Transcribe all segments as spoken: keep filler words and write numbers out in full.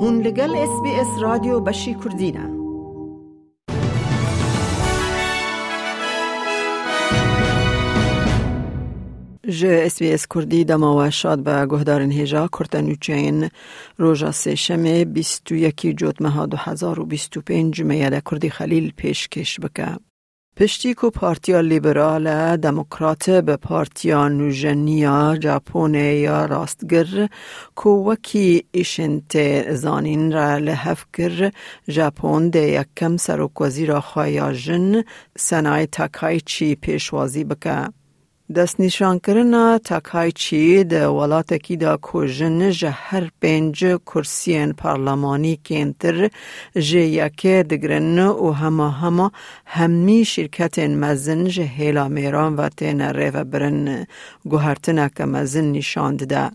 هون لگل اس بی اس رادیو بشی کردینه. ج اس بی اس کردی دما و شاد به گهدارن هجا کرتنوچین روژا سه شمه بیست و یکی جوت مها دو هزار و بیست و پنج میاده کردی خلیل پیش کش بکه. پشتی کو پارتیا لیبرال دموکرات به پارتیا نوژنیا ژاپن یا راستگر کو وکی ایشنت زانین را لحف کر ژاپن ده یکم سروک وزیر خوایا جن سنای تاکایچی پیشوازی بکه. دست نشان کرنا تاکایچی ده ولات کی دا کوژن جهر پنج کرسیین پارلمانی کینتر جه یکه دگرن و هما هما همی شرکت مزن جه هیلا میران و تین ریو برن گوهرتنا که مزن نشاند ده.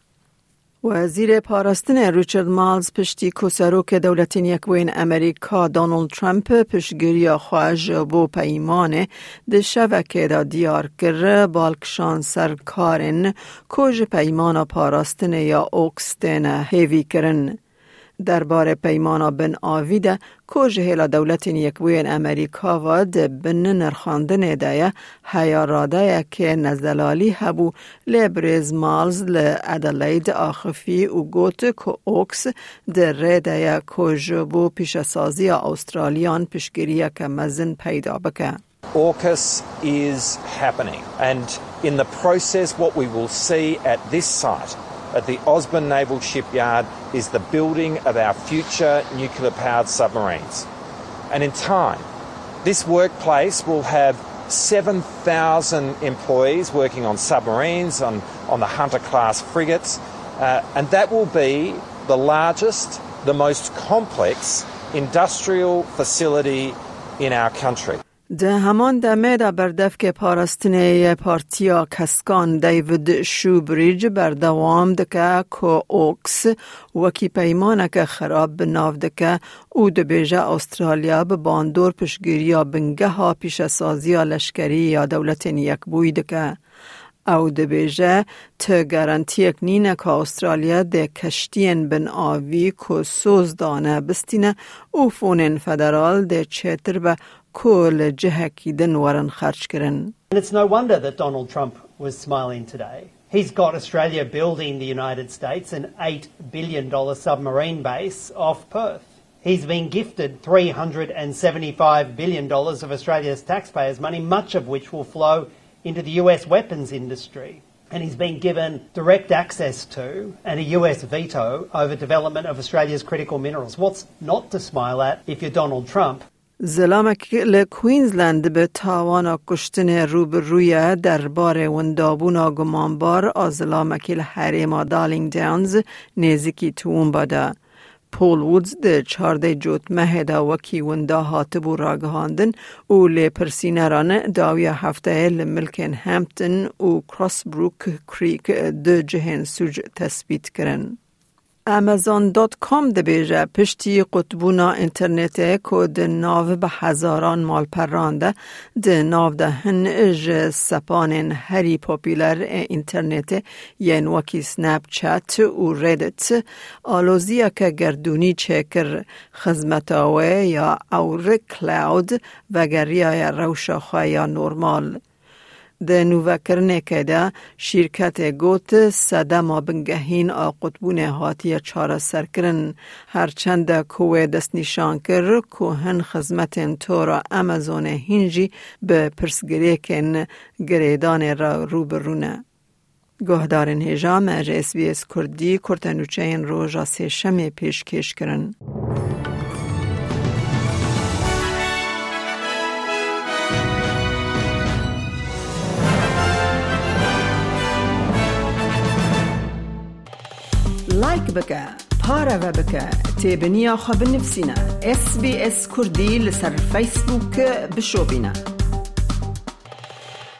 وزیر پاراستن ریچارد مالز پشتی کسروک دولتین یکوین امریکا دونالد ترامپ پشگیری خواهج بو پیمانه ده شوکه دا دیار کر بالکشان سرکارن کج پیمان پاراستن یا اوکستن هیوی کرن. درباره پیمانا بن آویده کج هیلا دولتین یکوین امریکا و ده بن نرخاندن ده هیاراده که نزلالی هبو لبریز مالز لعدلید آخفی و گوت که اوکس ده ریده کج بو پیشسازی استرالیان پیشگیری که مزن پیدا بکه. AUKUS is happening, and in the process what we will see at this site at the Osborne Naval Shipyard is the building of our future nuclear-powered submarines. And in time, this workplace will have seven thousand employees working on submarines, on, on the Hunter-class frigates, uh, and that will be the largest, the most complex industrial facility in our country. ده همان دمه دا بردف که پاراستنه پارتیا کسکان دیوید شوبریج بردوام دکه که اوکس وکی پیمانه که خراب بناو دکه او ده بیجه استرالیا به باندور پشگیری بنگه ها پیش سازی لشکری یا دولت یک بوی دکه. او ده بیجه تا گارانتی اکنینه که استرالیا ده کشتین بن آوی که سوز دانه بستینه او فونن فدرال ده چتر به کل جهکی دن ورن خرج کرن. And it's no wonder that Donald Trump was smiling today. He's got Australia building the United States an eight billion dollars submarine base off Perth. He's been gifted three hundred seventy-five billion dollars of Australia's taxpayers' money, much of which will flow into the U S weapons industry. And he's been given direct access to and a U S veto over development of Australia's critical minerals. What's not to smile at if you're Donald Trump? زلامک لکوینزلند به تاوانا کشتن روبرویه درباره وندابونا گمانبار آزلامک الحریم دالینگ داونز نزیکی توون باده. پول وودز ده چارده جوت مهده وکی وندا هاتبو راگهاندن او لی پرسینران داویه هفته لملکن همپتن و کراسبروک کریک ده جهن سوج تثبیت کرن. امازون دات کام ده بیجه پشتی قطبونا انترنت که ده ناو به هزاران مال پرانده ده ناو ده هن اج سپانن هری پاپیلر انترنت ین وکی سناب چات و ریدت آلوزیه که گردونی چکر خزمتاوه یا اور کلاود و گریه روشاخواه یا نورمال. ده نوکرنه که ده شرکت گوت صدما بنگهین آقطبون هاتی چاره سر کرن هرچند کوه دست نشان کر که هن خزمتن تورا امازون هنجی به پرسگری کن گریدان را رو برونه. گهدارن هجام از اس بی اس کردی کرتنوچه این روژا سه شمه پیش کش کرن. لایک بکه، پاره و بکه، تیبنیا خواب نفسینا. اس بی اس کردی لسر فیسبوک بشو بینا.